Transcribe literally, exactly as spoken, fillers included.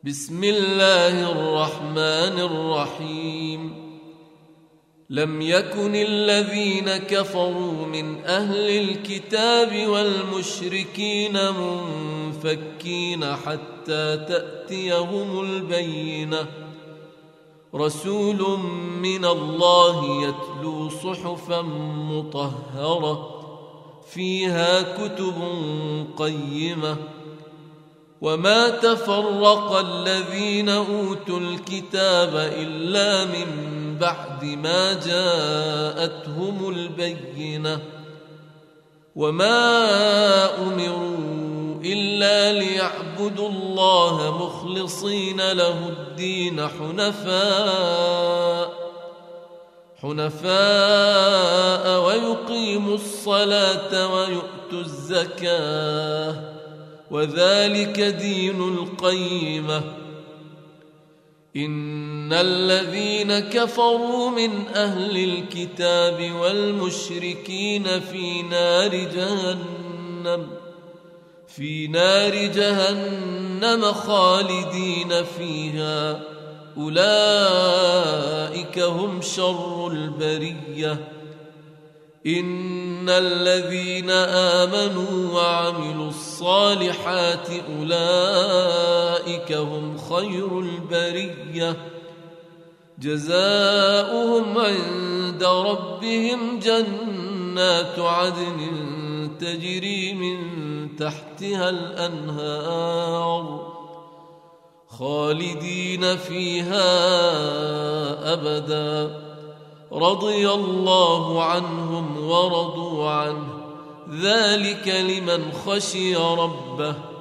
بسم الله الرحمن الرحيم. لم يكن الذين كفروا من أهل الكتاب والمشركين منفكين حتى تأتيهم البينة، رسول من الله يتلو صحفا مطهرة فيها كتب قيمة. وما تفرق الذين أوتوا الكتاب إلا من بعد ما جاءتهم البينة، وما أمروا إلا ليعبدوا الله مخلصين له الدين حنفاء حنفاء ويقيموا الصلاة ويؤتوا الزكاة، وذلك دين القيمة. إن الذين كفروا من أهل الكتاب والمشركين في نار جهنم في نار جهنم خالدين فيها، أولئك هم شر البرية. إن الذين آمنوا وعملوا الصالحات أولئك هم خير البرية، جزاؤهم عند ربهم جنات عدن تجري من تحتها الأنهار خالدين فيها أبدا، رضي الله عنهم ورضوا عنه، ذلك لمن خشي ربه.